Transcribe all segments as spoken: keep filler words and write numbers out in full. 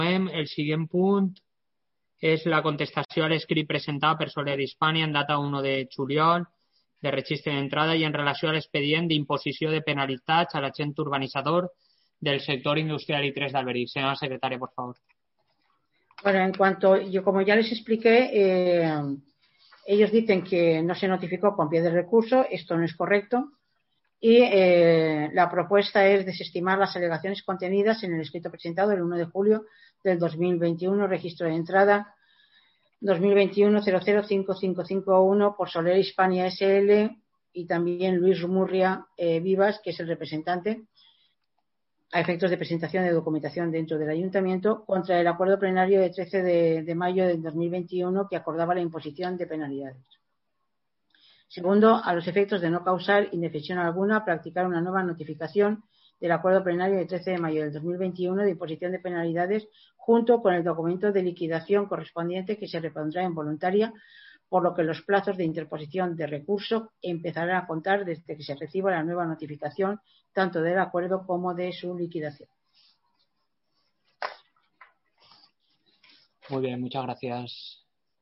El siguiente punt és la contestació a l'escrit presentat per Soler Hispània en data u de juliol de registre d'entrada i en relació a l'expedient d'imposició de penalitats a l'agent urbanitzador del sector industrial y tres de Alberic. Señora secretaria, por favor. Bueno, en cuanto, yo como ya les expliqué, eh, ellos dicen que no se notificó con pie de recurso, esto no es correcto, y eh, la propuesta es desestimar las alegaciones contenidas en el escrito presentado el uno de julio del dos mil veintiuno, registro de entrada dos mil veintiuno cero cero cinco cinco cinco uno por Soler Hispania S L y también Luis Murria eh, Vivas, que es el representante a efectos de presentación de documentación dentro del Ayuntamiento contra el acuerdo plenario de trece de mayo del dos mil veintiuno que acordaba la imposición de penalidades. Segundo, a los efectos de no causar indefensión alguna, practicar una nueva notificación del acuerdo plenario de trece de mayo del dos mil veintiuno de imposición de penalidades junto con el documento de liquidación correspondiente que se repondrá en voluntaria, por lo que los plazos de interposición de recurso empezarán a contar desde que se reciba la nueva notificación tanto del acuerdo como de su liquidación. Muy bien, muchas gracias.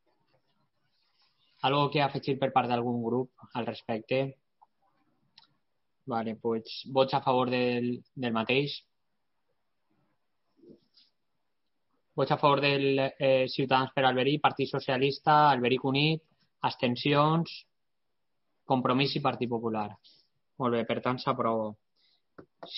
¿Algo que afegir per part d'algun grup al respecte? Vale, pues vots a favor del, del mateix. Vots a favor del eh, Ciutadans per Alberic, Partit Socialista, Alberic Unit, abstencions, Compromís i Partit Popular. Molt bé, per tant s'aprova.